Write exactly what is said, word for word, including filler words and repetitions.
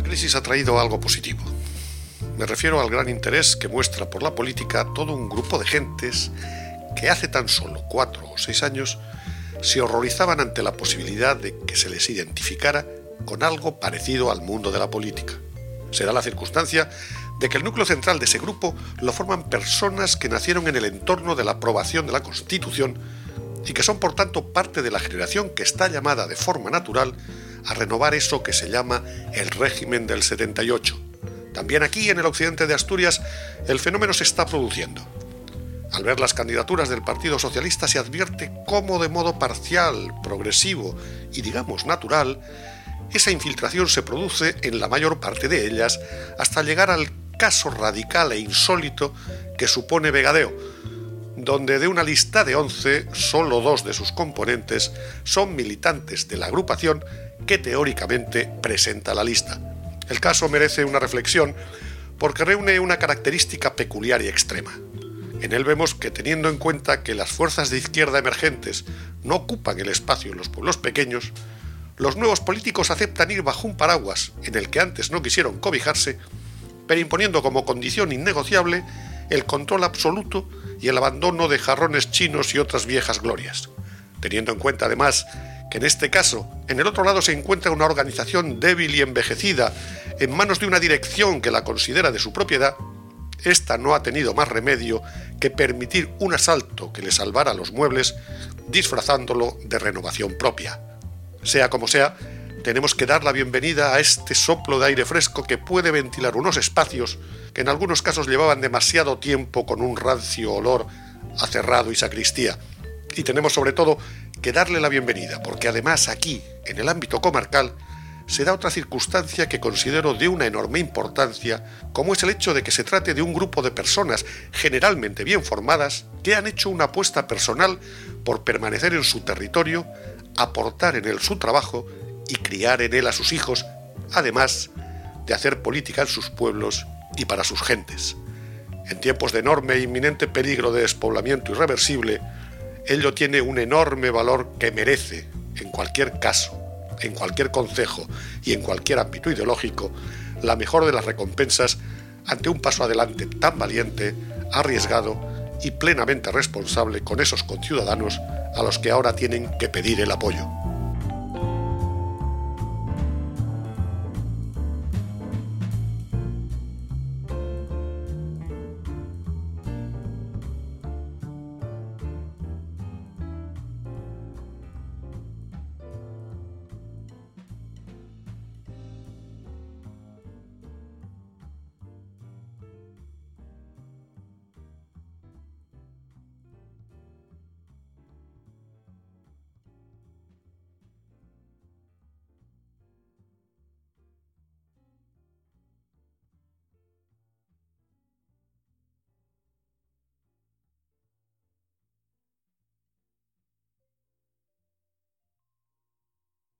crisis ha traído algo positivo. Me refiero al gran interés que muestra por la política todo un grupo de gentes que hace tan solo cuatro o seis años se horrorizaban ante la posibilidad de que se les identificara con algo parecido al mundo de la política. Será la circunstancia de que el núcleo central de ese grupo lo forman personas que nacieron en el entorno de la aprobación de la Constitución y que son por tanto parte de la generación que está llamada de forma natural a renovar eso que se llama el régimen del setenta y ocho. También aquí, en el occidente de Asturias, el fenómeno se está produciendo. Al ver las candidaturas del Partido Socialista se advierte cómo de modo parcial, progresivo y digamos natural, esa infiltración se produce en la mayor parte de ellas hasta llegar al caso radical e insólito que supone Vegadeo, donde de una lista de once, solo dos de sus componentes son militantes de la agrupación que teóricamente presenta la lista. El caso merece una reflexión porque reúne una característica peculiar y extrema. En él vemos que, teniendo en cuenta que las fuerzas de izquierda emergentes no ocupan el espacio en los pueblos pequeños, los nuevos políticos aceptan ir bajo un paraguas en el que antes no quisieron cobijarse, pero imponiendo como condición innegociable el control absoluto y el abandono de jarrones chinos y otras viejas glorias. Teniendo en cuenta además que en este caso, en el otro lado se encuentra una organización débil y envejecida en manos de una dirección que la considera de su propiedad, esta no ha tenido más remedio que permitir un asalto que le salvara los muebles, disfrazándolo de renovación propia. Sea como sea, tenemos que dar la bienvenida a este soplo de aire fresco que puede ventilar unos espacios que en algunos casos llevaban demasiado tiempo con un rancio olor a cerrado y sacristía. Y tenemos sobre todo que darle la bienvenida, porque además aquí, en el ámbito comarcal, se da otra circunstancia que considero de una enorme importancia, como es el hecho de que se trate de un grupo de personas generalmente bien formadas que han hecho una apuesta personal por permanecer en su territorio, aportar en él su trabajo y criar en él a sus hijos, además de hacer política en sus pueblos y para sus gentes. En tiempos de enorme e inminente peligro de despoblamiento irreversible, ello tiene un enorme valor que merece, en cualquier caso, en cualquier concejo y en cualquier ámbito ideológico, la mejor de las recompensas ante un paso adelante tan valiente, arriesgado y plenamente responsable con esos conciudadanos a los que ahora tienen que pedir el apoyo.